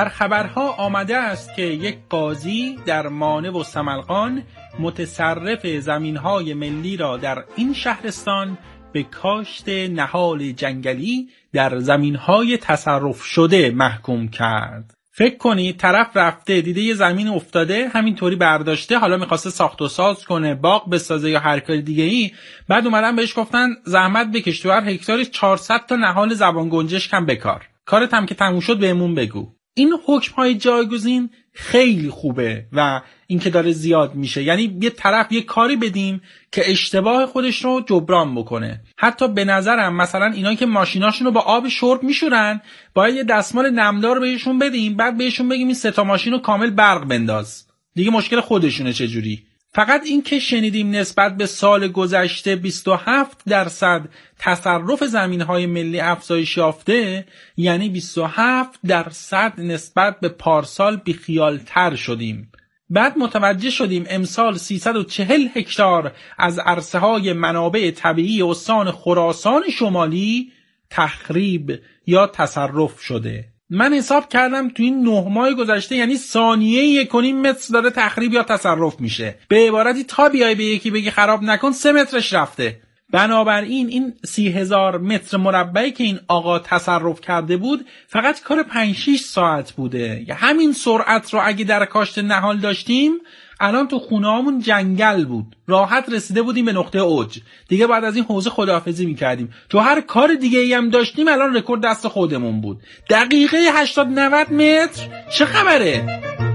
در خبرها آمده است که یک قاضی در مانع و سملقان متصرف زمینهای ملی را در این شهرستان به کاشت نهال جنگلی در زمینهای تصرف شده محکوم کرد. فکر کنید طرف رفته دیده یه زمین افتاده همینطوری برداشته، حالا میخواسته ساخت و ساز کنه، باغ بسازه یا هر کار دیگه ای، بعد اومدن بهش گفتن زحمت بکش تو هر هکتاری 400 تا نهال زبان گنجشک کم بکار، کارت هم که تموم شد بهمون بگو. این حکم‌های جایگزین خیلی خوبه و این که داره زیاد میشه، یعنی یه طرف یه کاری بدیم که اشتباه خودش رو جبران بکنه. حتی به نظرم مثلا اینا که ماشیناشون رو با آب شرب میشورن، باید یه دستمال نمدار بهشون بدیم، بعد بهشون بگیم این 3 تا ماشین رو کامل برق بنداز، دیگه مشکل خودشونه چجوری. فقط این که شنیدیم نسبت به سال گذشته 27% تصرف زمین‌های ملی افزایش یافته، یعنی 27% نسبت به پارسال بیخیال‌تر شدیم. بعد متوجه شدیم امسال 340 هکتار از عرصه‌های منابع طبیعی استان خراسان شمالی تخریب یا تصرف شده. من حساب کردم تو این 9 ماه گذشته یعنی ثانیه 1.5 متر داره تخریب یا تصرف میشه. به عبارتی تا بیای به یکی بگی خراب نکن 3 مترش رفته. بنابراین این 30,000 متر مربعی که این آقا تصرف کرده بود فقط کار 5-6 ساعت بوده. همین سرعت رو اگه در کاشت نهال داشتیم الان تو خونه‌هامون جنگل بود، راحت رسیده بودیم به نقطه اوج، دیگه بعد از این حوزه خداحافظی میکردیم. تو هر کار دیگه ای هم داشتیم الان رکورد دست خودمون بود. دقیقه 80-90 متر چه خبره؟